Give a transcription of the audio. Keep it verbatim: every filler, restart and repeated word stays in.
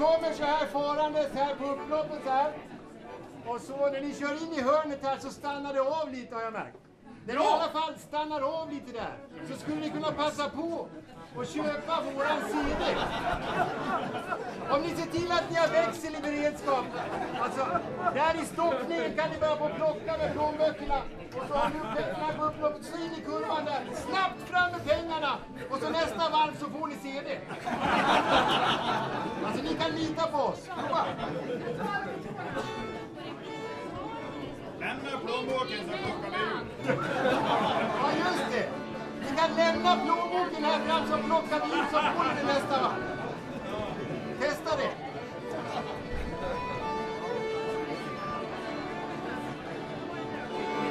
kommer så här farandes här på upploppet här. Och så när ni kör in i hörnet här så stannar det av lite, har jag märkt. När ni i alla fall stannar av lite där så skulle ni kunna passa på och köpa våran C D. Om ni ser till att ni har växel i beredskap. Alltså, där i stoppningen kan ni börja på att plocka med plånböckerna. Och så har ni pengarna på upploppet, så in i kurvan där. Snabbt fram med pengarna. Och så nästa varv så får ni C D. Alltså, ni kan lita på oss. Prova. Lämna plånboken så plockar vi ut. Ja, just det. Ni kan lämna plånboken här fram så plockar vi ut så får ni det nästa varv.